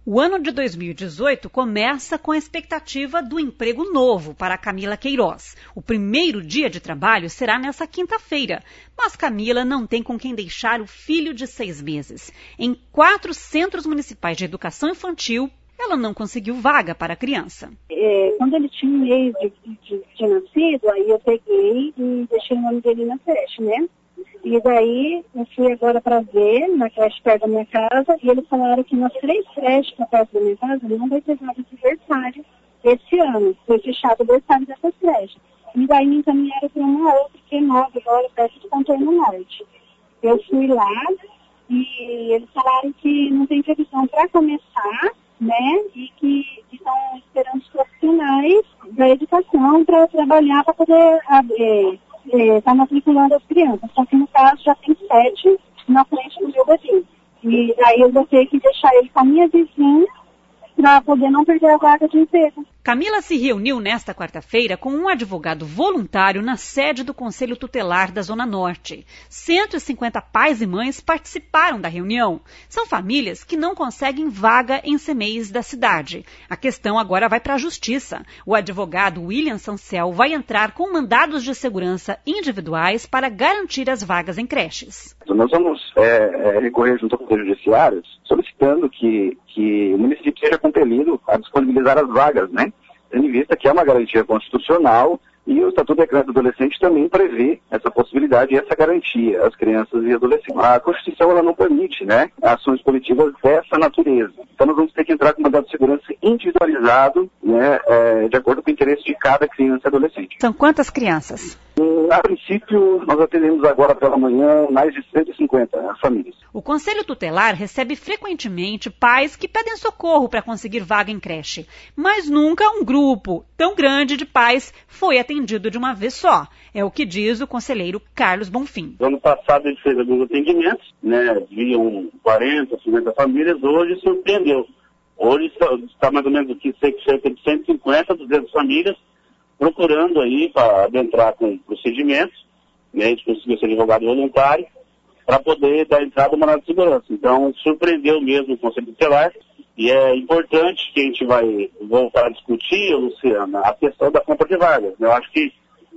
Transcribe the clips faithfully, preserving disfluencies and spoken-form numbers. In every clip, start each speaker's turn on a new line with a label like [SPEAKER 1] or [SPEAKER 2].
[SPEAKER 1] O ano de dois mil e dezoito começa com a expectativa do emprego novo para Camila Queiroz. O primeiro dia de trabalho será nessa quinta-feira, mas Camila não tem com quem deixar o filho de seis meses. Em quatro centros municipais de educação infantil, ela não conseguiu vaga para a criança.
[SPEAKER 2] É, quando ele tinha um mês de, de, de nascido, aí eu peguei e deixei o nome dele na creche, né? E daí eu fui agora para ver, na creche perto da minha casa, e eles falaram que nas três creches que perto da minha casa não vai ter vaga de berçário esse ano. Foi fechado o berçário dessas creches. E daí me encaminharam para uma outra, que é nova, agora perto do Contorno Norte. Eu fui lá e eles falaram que não tem previsão para começar, né, e que estão esperando os profissionais da educação para trabalhar, para poder estar é, é, matriculando as crianças. Só que no caso já tem sete na frente do meu bebê. E aí eu vou ter que deixar ele com a minha vizinha para poder não perder a vaga de emprego.
[SPEAKER 1] Camila se reuniu nesta quarta-feira com um advogado voluntário na sede do Conselho Tutelar da Zona Norte. cento e cinquenta pais e mães participaram da reunião. São famílias que não conseguem vaga em C M E Is da cidade. A questão agora vai para a Justiça. O advogado William Sancel vai entrar com mandados de segurança individuais para garantir as vagas em creches.
[SPEAKER 3] Nós vamos é, é, recorrer junto ao Poder Judiciário solicitando que, que o município seja compelido a disponibilizar as vagas, né? Tendo em vista que é uma garantia constitucional e o Estatuto do Criança e Adolescente também prevê essa possibilidade e essa garantia às crianças e adolescentes. A Constituição ela não permite, né, ações coletivas dessa natureza. Então nós vamos ter que entrar com um mandado de segurança individualizado, né, é, de acordo com o interesse de cada criança e adolescente.
[SPEAKER 1] São quantas crianças?
[SPEAKER 3] A princípio, nós atendemos agora pela manhã mais de cento e cinquenta famílias.
[SPEAKER 1] O Conselho Tutelar recebe frequentemente pais que pedem socorro para conseguir vaga em creche, mas nunca um grupo tão grande de pais foi atendido de uma vez só. É o que diz o conselheiro Carlos Bonfim.
[SPEAKER 4] No ano passado ele fez alguns atendimentos, né, viam quarenta, cinquenta famílias, hoje surpreendeu. Hoje está mais ou menos aqui cerca de cento e cinquenta, duzentas famílias, procurando aí para adentrar com procedimentos, né, a gente conseguiu ser advogado voluntário, para poder dar entrada no mandado de segurança. Então, surpreendeu mesmo o Conselho Tutelar, e é importante que a gente vai voltar a discutir, Luciana, a questão da compra de vagas. Eu acho que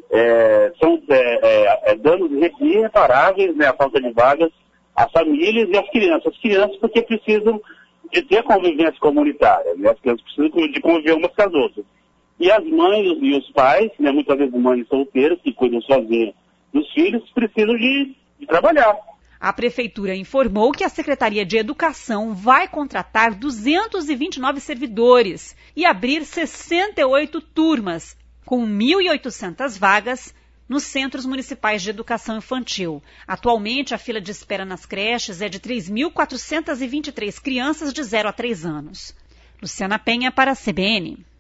[SPEAKER 4] é, são é, é, danos irreparáveis, né, a falta de vagas, às famílias e às crianças. As crianças porque precisam de ter convivência comunitária, né, as crianças precisam de conviver umas com as outras. E as mães e os pais, né, muitas vezes mães solteiras que cuidam sozinhas dos filhos, precisam de, de trabalhar.
[SPEAKER 1] A Prefeitura informou que a Secretaria de Educação vai contratar duzentos e vinte e nove servidores e abrir sessenta e oito turmas, com mil e oitocentas vagas nos Centros Municipais de Educação Infantil. Atualmente, a fila de espera nas creches é de três mil quatrocentas e vinte e três crianças de zero a três anos. Luciana Penha para a C B N.